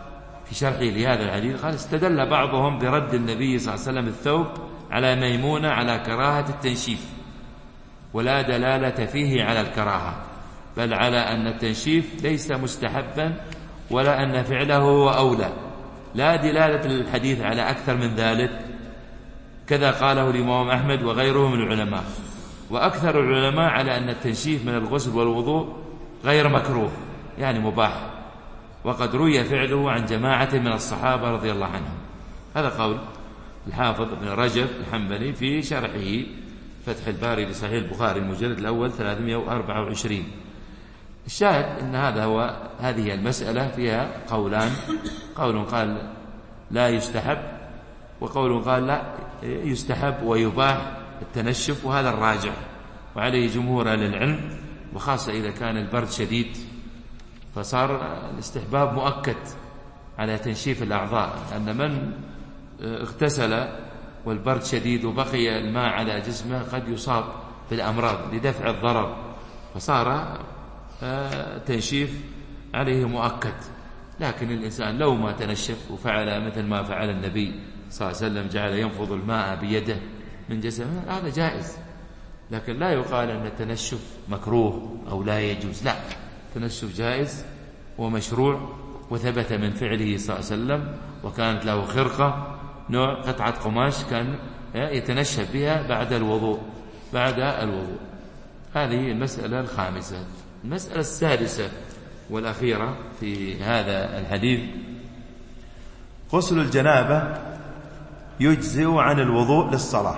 في شرحه لهذا الحديث قال استدل بعضهم برد النبي صلى الله عليه وسلم الثوب على ميمونة على كراهة التنشيف، ولا دلالة فيه على الكراهة، بل على أن التنشيف ليس مستحبا ولا أن فعله هو أولى، لا دلالة الحديث على أكثر من ذلك. كذا قاله الإمام أحمد وغيره من العلماء. وأكثر العلماء على أن التنشيف من الغسل والوضوء غير مكروه، يعني مباح، وقد روي فعله عن جماعة من الصحابة رضي الله عنهم. هذا قول الحافظ ابن رجب الحنبلي في شرحه فتح الباري لصحيح البخاري المجلد الأول ثلاثمائة وأربعة وعشرين. الشاهد أن هذا هو هذه المسألة فيها قولان، قول قال لا يستحب، وقول قال لا يستحب ويباح التنشف، وهذا الراجح وعليه جمهور أهل العلم، وخاصة إذا كان البرد شديد فصار الاستحباب مؤكد على تنشيف الأعضاء، لأن من اغتسل والبرد شديد وبقي الماء على جسمه قد يصاب بالأمراض لدفع الضرر، فصار تنشيف عليه مؤكد. لكن الإنسان لو ما تنشف وفعل مثل ما فعل النبي صلى الله عليه وسلم، جعل ينفض الماء بيده من جسمه، هذا جائز، لكن لا يقال أن التنشف مكروه أو لا يجوز، لا، التنشف جائز ومشروع، وثبت من فعله صلى الله عليه وسلم، وكانت له خرقة نوع قطعة قماش كان يتنشف بها بعد الوضوء بعد الوضوء. هذه المسألة الخامسة. المسألة السادسة والأخيرة في هذا الحديث: غسل الجنابة يجزئ عن الوضوء للصلاة.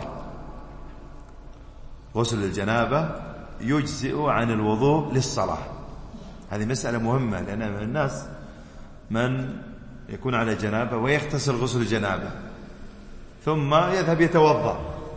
غسل الجنابة يجزئ عن الوضوء للصلاة. هذه مسألة مهمة، لأن من الناس من يكون على جنابة ويغتسل غسل الجنابة ثم يذهب يتوضأ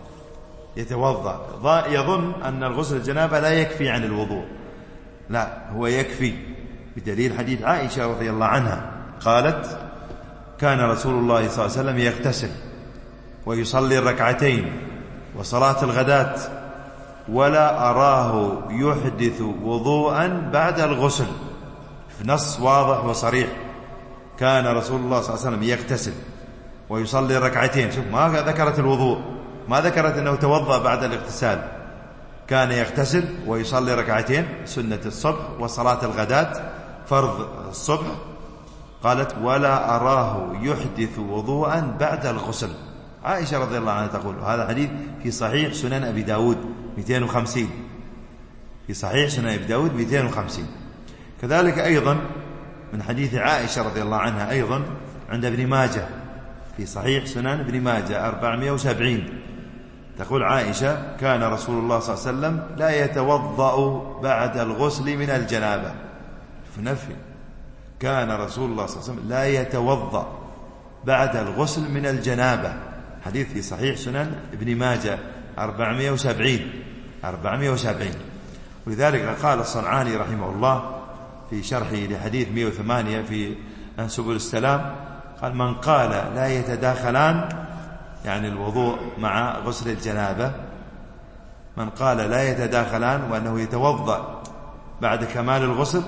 يتوضأ يظن أن الغسل الجنابة لا يكفي عن الوضوء. لا، هو يكفي، بدليل حديث عائشة رضي الله عنها قالت: كان رسول الله صلى الله عليه وسلم يغتسل ويصلي الركعتين وصلاة الغداة ولا أراه يحدث وضوءا بعد الغسل. في نص واضح وصريح: كان رسول الله صلى الله عليه وسلم يغتسل ويصلي الركعتين. شوف، ما ذكرت الوضوء، ما ذكرت أنه توضأ بعد الاغتسال. كان يغتسل ويصلي ركعتين سنة الصبح وصلاة الغداة فرض الصبح. قالت: ولا أراه يحدث وضوءا بعد الغسل. عائشة رضي الله عنها تقول، هذا حديث في صحيح سنن أبي داود مئتين وخمسين، في صحيح سنن أبي داود مئتين وخمسين. كذلك أيضا من حديث عائشة رضي الله عنها أيضا عند ابن ماجه في صحيح سنن ابن ماجه أربعمائة وسبعين، تقول عائشة: كان رسول الله صلى الله عليه وسلم لا يتوضأ بعد الغسل من الجنابة. في نفي، كان رسول الله صلى الله عليه وسلم لا يتوضأ بعد الغسل من الجنابة. حديث في صحيح سنن ابن ماجه أربعمائة وسبعين أربعمائة وسبعين. ولذلك قال الصنعاني رحمه الله في شرحه لحديث مئة وثمانية في سبل السلام، قال: من قال لا يتداخلان، يعني الوضوء مع غسل الجنابة، من قال لا يتداخلان وأنه يتوضأ بعد كمال الغسل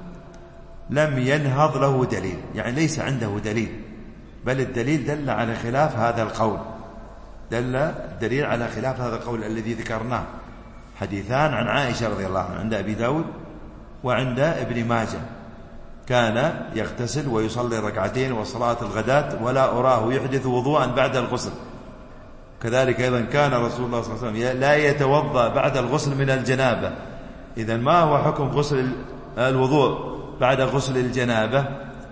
لم ينهض له دليل، يعني ليس عنده دليل، بل الدليل دل على خلاف هذا القول، دل الدليل على خلاف هذا القول الذي ذكرناه. حديثان عن عائشة رضي الله عنها عند أبي داود وعند ابن ماجه: كان يغتسل ويصلي ركعتين وصلاة الغداة ولا أراه يحدث وضوءا بعد الغسل. كذلك أيضا كان رسول الله صلى الله عليه وسلم لا يتوضأ بعد الغسل من الجنابة. إذن ما هو حكم غسل الوضوء بعد غسل الجنابة؟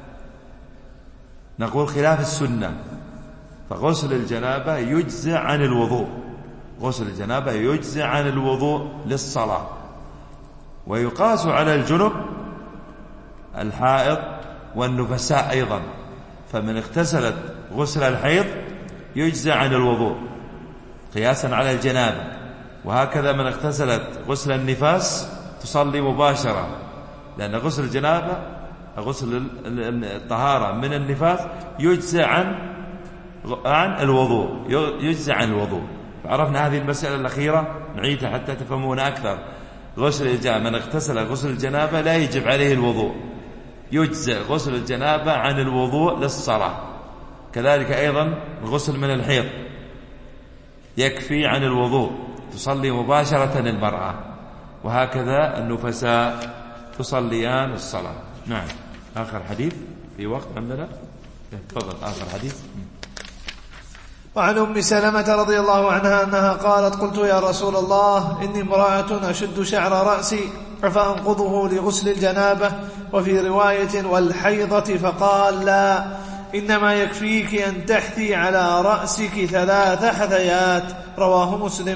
نقول خلاف السنة، فغسل الجنابة يجزع عن الوضوء، غسل الجنابة يجزع عن الوضوء للصلاة. ويقاس على الجنب الحائض والنفساء أيضا، فمن اغتسلت غسل الحيض يجزع عن الوضوء قياسا على الجنابة، وهكذا من اغتسلت غسل النفاس تصلي مباشرة، لأن غسل الجنابة غسل الطهارة من النفاس يجزع عن عن الوضوء يجزع عن الوضوء. فعرفنا هذه المسألة الأخيرة، نعيدها حتى تفهمون أكثر. غسل الجنابة، من اغتسل غسل الجنابة لا يجب عليه الوضوء، يجزئ غسل الجنابة عن الوضوء للصلاة. كذلك أيضا الغسل من الحيض يكفي عن الوضوء، تصلي مباشرة المرأة، وهكذا النفساء تصليان الصلاة. نعم. آخر حديث في وقت عندنا، تفضل آخر حديث. وعن أم سلمة رضي الله عنها أنها قالت: قلت يا رسول الله إني امرأة أشد شعر رأسي أفأنقضه لغسل الجنابة، وفي رواية والحيضة، فقال: لا، إنما يكفيك أن تحثي على رأسك ثلاث حثيات. رواه مسلم.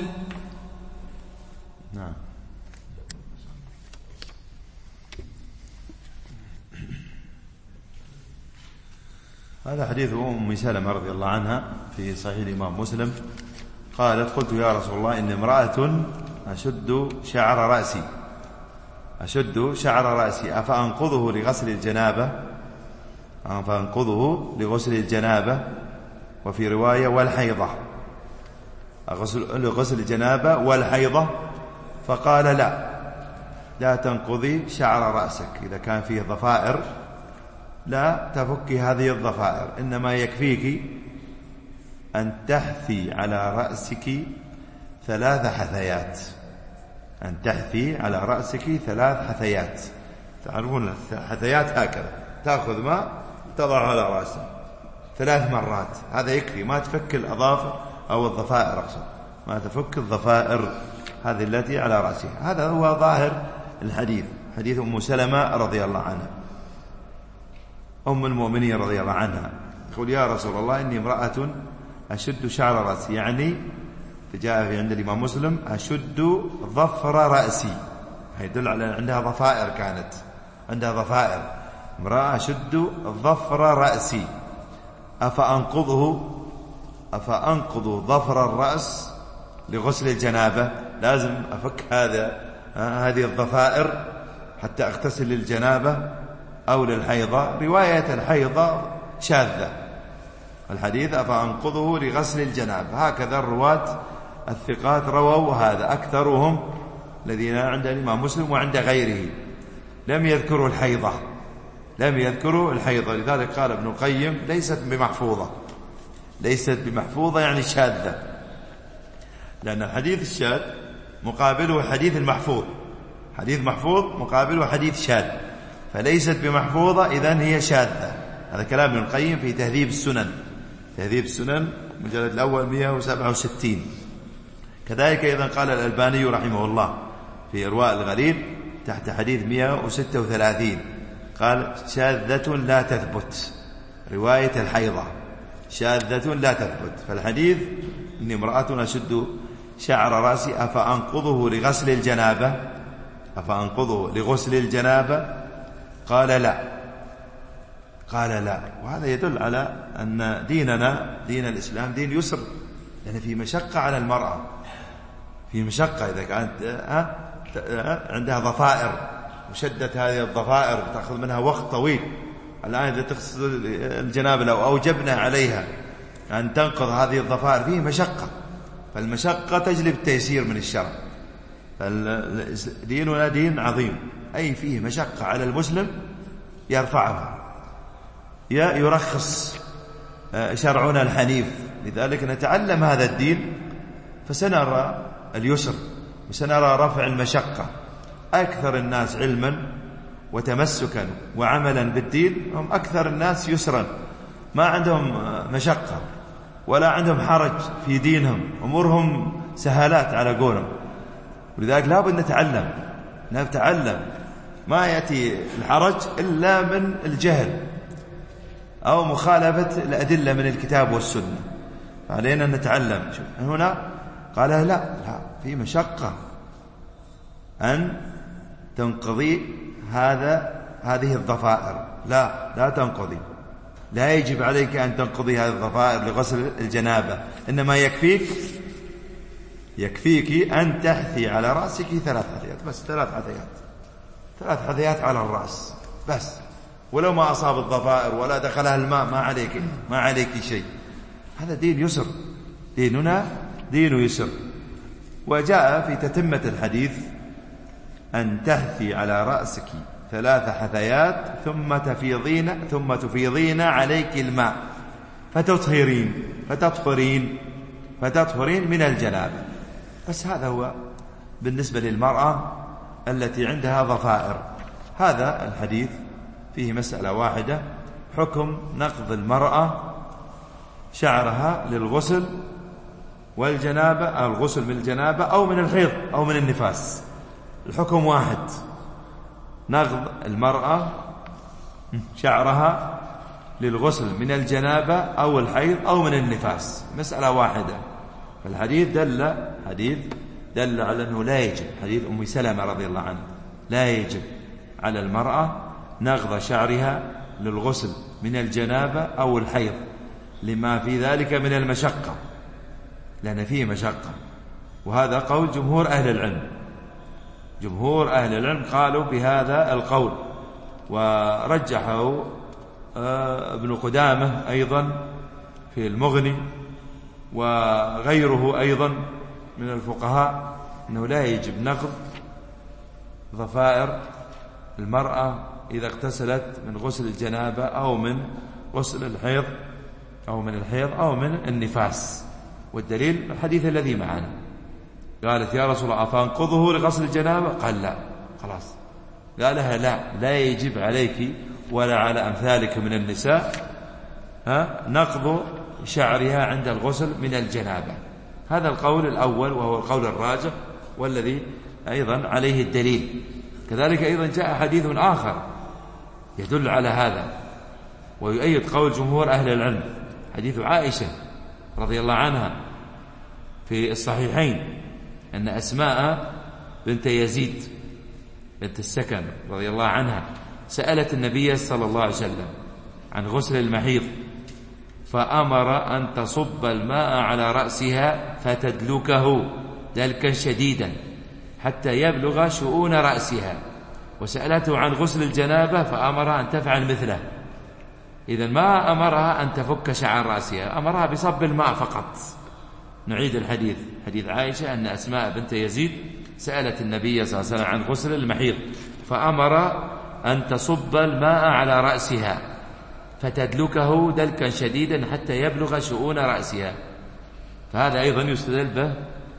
نعم. هذا حديث أم سلمة رضي الله عنها في صحيح الإمام مسلم. قالت: قلت يا رسول الله إن امرأة أشد شعر رأسي أشد شعر رأسي أفأنقضه لغسل الجنابة أفأنقضه لغسل الجنابة وفي رواية والحيضة، لغسل الجنابة والحيضة. فقال: لا لا تنقضي شعر رأسك، إذا كان فيه ضفائر لا تفكي هذه الضفائر، إنما يكفيك أن تحثي على رأسك ثلاث حثيات أن تحثي على رأسك ثلاث حثيات. تعرفون الحثيات هكذا، تأخذ ماء تضع على رأسك ثلاث مرات، هذا يكفي، ما تفك الأظافر أو الضفائر، أقصد ما تفك الضفائر هذه التي على رأسها. هذا هو ظاهر الحديث، حديث أم سلمة رضي الله عنها أم المؤمنين رضي الله عنها، تقول: يا رسول الله إني امرأة أشد شعر رأسي، يعني جاء في عند الإمام مسلم أشد ظفر رأسي، يدل على عندها ضفائر، كانت عندها ضفائر، امرأة أشد ظفر رأسي أفأنقضه أفأنقض ظفر الرأس لغسل الجنابة، لازم أفك هذا هذه الضفائر حتى أغتسل للجنابة أو للحيضة. رواية الحيضة شاذة، الحديث أفأنقضه لغسل الجنابة، هكذا الرواة الثقات رووا هذا، أكثرهم الذين عند الإمام مسلم وعند غيره لم يذكروا الحيضة لم يذكروا الحيضة لذلك قال ابن القيم: ليست بمحفوظة ليست بمحفوظة يعني شاذة، لأن الحديث الشاذ مقابله حديث المحفوظ، حديث محفوظ مقابله حديث شاذ، فليست بمحفوظة إذن هي شاذة. هذا كلام ابن القيم في تهذيب السنن، تهذيب السنن مجلد الأول مئة وسبعة وستين. كذلك أيضا قال الألباني رحمه الله في إرواء الغليل تحت حديث مئة وستة وثلاثين، قال: شاذة لا تثبت، رواية الحيضة شاذة لا تثبت. فالحديث إني امرأة أشد شعر رأسي أفأنقضه لغسل الجنابة أفأنقضه لغسل الجنابة قال: لا قال لا وهذا يدل على أن ديننا دين الإسلام دين يسر، لأن في مشقة على المرأة، في مشقة إذا كانت عندها ضفائر وشدت هذه الضفائر تأخذ منها وقت طويل. الآن إذا تغسل الجنابة لو أوجبنا عليها أن تنقض هذه الضفائر فيه مشقة، فالمشقة تجلب التيسير من الشرع. فديننا دين عظيم، أي فيه مشقة على المسلم يرفعها، يرخص شرعنا الحنيف. لذلك نتعلم هذا الدين فسنرى اليسر وسنرى رفع المشقة. أكثر الناس علما وتمسكا وعملا بالدين هم أكثر الناس يسرا، ما عندهم مشقة ولا عندهم حرج في دينهم، أمورهم سهالات على قولهم. ولذلك لا بد نتعلم نتعلم ما يأتي الحرج إلا من الجهل أو مخالفة الأدلة من الكتاب والسنة، علينا نتعلم. هنا قال: لا لا في مشقة أن تنقضي هذا هذه الضفائر، لا لا تنقضي، لا يجب عليك أن تنقضي هذه الضفائر لغسل الجنابة، إنما يكفيك يكفيك أن تحثي على رأسك ثلاث حثيات، بس ثلاث حثيات ثلاث حثيات على الرأس بس، ولو ما أصاب الضفائر ولا دخلها الماء ما عليك ما عليك شيء. هذا دين يسر، ديننا دين يسر. وجاء في تتمة الحديث أن تحثي على رأسك ثلاث حثيات ثم تفيضين ثم تفيضين عليك الماء فتطهرين فتطهرين فتطهرين من الجنابة. بس هذا هو بالنسبة للمرأة التي عندها ضفائر. هذا الحديث فيه مسألة واحدة، حكم نقض المرأة شعرها للغسل والجنابة، أو الغسل من الجنابة أو من الحيض أو من النفاس. الحكم واحد، نقض المرأة شعرها للغسل من الجنابة أو الحيض أو من النفاس، مسألة واحدة. فالحديث دل حديث دل على أنه لا يجب، حديث أم سلمة رضي الله عنها، لا يجب على المرأة نقض شعرها للغسل من الجنابة أو الحيض لما في ذلك من المشقة، لأن فيه مشقة. وهذا قول جمهور أهل العلم، جمهور أهل العلم قالوا بهذا القول، ورجحه ابن قدامة أيضا في المغني وغيره أيضا من الفقهاء أنه لا يجب نقض ضفائر المرأة إذا اغتسلت من غسل الجنابة أو من غسل الحيض أو من الحيض أو من النفاس. والدليل الحديث الذي معنا، قالت يا رسول الله أفانقضه لغسل الجنابة؟ قال لا، خلاص. قال لها لا، لا يجب عليك ولا على أمثالك من النساء ها نقض شعرها عند الغسل من الجنابة. هذا القول الأول وهو القول الراجح والذي أيضا عليه الدليل. كذلك أيضا جاء حديث آخر يدل على هذا ويؤيد قول جمهور أهل العلم، حديث عائشة رضي الله عنها في الصحيحين أن أسماء بنت يزيد بنت السكن رضي الله عنها سألت النبي صلى الله عليه وسلم عن غسل المحيض، فأمر أن تصب الماء على رأسها فتدلكه دلكا شديدا حتى يبلغ شؤون رأسها، وسألته عن غسل الجنابة فأمرها أن تفعل مثله. إذن ما أمرها أن تفك شعر رأسها، أمرها بصب الماء فقط. نعيد الحديث، حديث عائشة أن أسماء بنت يزيد سألت النبي صلى الله عليه وسلم عن غسل المحيض فأمر أن تصب الماء على رأسها فتدلكه دلكا شديدا حتى يبلغ شؤون رأسها. فهذا أيضا يستدل به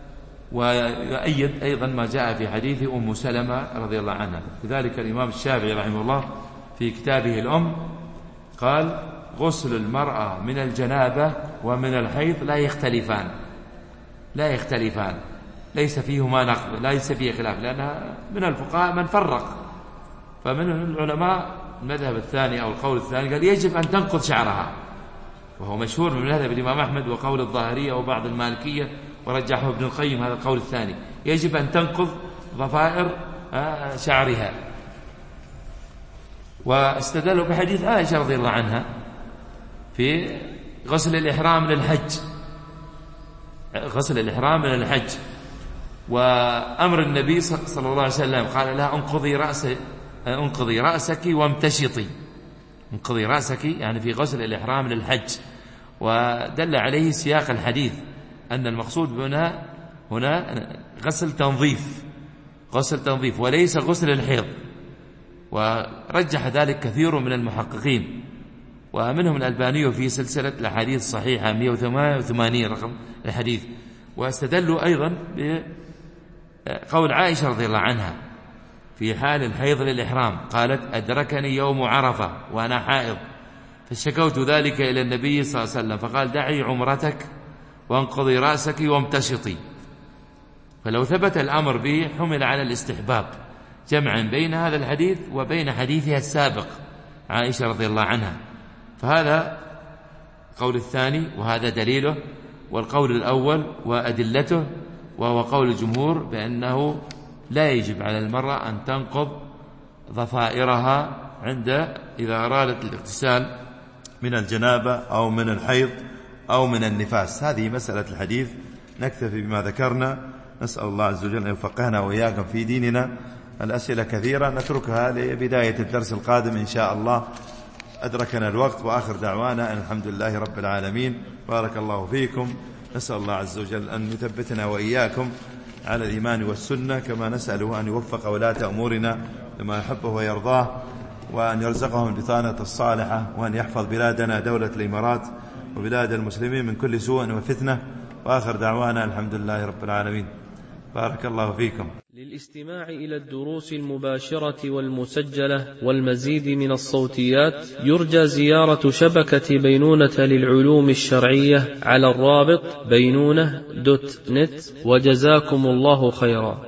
ويؤيد أيضا ما جاء في حديث أم سلمة رضي الله عنها. لذلك الإمام الشافعي رحمه الله في كتابه الأم قال غسل المرأة من الجنابة ومن الحيض لا يختلفان، لا يختلفان، ليس فيهما نقض، ليس فيه خلاف، لأنها من الفقهاء من فرق. فمن العلماء المذهب الثاني أو القول الثاني قال يجب أن تنقض شعرها، وهو مشهور من مذهب الإمام أحمد وقول الظاهرية وبعض المالكية، ورجحه ابن القيم هذا القول الثاني، يجب أن تنقض ضفائر شعرها. واستدلوا بحديث عائشة رضي الله عنها في غسل الإحرام للحج، غسل الإحرام للحج، وأمر النبي صلى الله عليه وسلم قال لها انقضي رأسك انقضي رأسك وامتشطي، انقضي رأسك يعني في غسل الإحرام للحج. ودل عليه سياق الحديث أن المقصود هنا هنا غسل تنظيف، غسل تنظيف وليس غسل الحيض. ورجح ذلك كثير من المحققين ومنهم الألباني في سلسلة الأحاديث الصحيحة مئة وثمانية وثمانين رقم الحديث. واستدلوا أيضا بقول عائشة رضي الله عنها في حال الحيض للإحرام، قالت أدركني يوم عرفة وأنا حائض فشكوت ذلك إلى النبي صلى الله عليه وسلم فقال دعي عمرتك وانقضي رأسك وامتشطي. فلو ثبت الأمر به حمل على الاستحباب جمعا بين هذا الحديث وبين حديثها السابق عائشة رضي الله عنها. فهذا قول الثاني وهذا دليله، والقول الأول وأدلته وهو قول الجمهور بأنه لا يجب على المرأة أن تنقض ضفائرها عند إذا أرادت الاغتسال من الجنابة أو من الحيض أو من النفاس. هذه مسألة الحديث، نكتفي بما ذكرنا. نسأل الله عز وجل أن يفقهنا وإياكم في ديننا. الأسئلة كثيرة نتركها لبداية الدرس القادم إن شاء الله، أدركنا الوقت. وآخر دعوانا أن الحمد لله رب العالمين. بارك الله فيكم. نسأل الله عز وجل أن يثبتنا وإياكم على الإيمان والسنة، كما نسأله أن يوفق ولاة أمورنا لما يحبه ويرضاه، وأن يرزقهم البطانة الصالحة، وأن يحفظ بلادنا دولة الإمارات وبلاد المسلمين من كل سوء وفتنة. وآخر دعوانا الحمد لله رب العالمين. بارك الله فيكم. للاستماع إلى الدروس المباشرة والمسجلة والمزيد من الصوتيات يرجى زيارة شبكة بينونة للعلوم الشرعية على الرابط بينونة دوت نت، وجزاكم الله خيرا.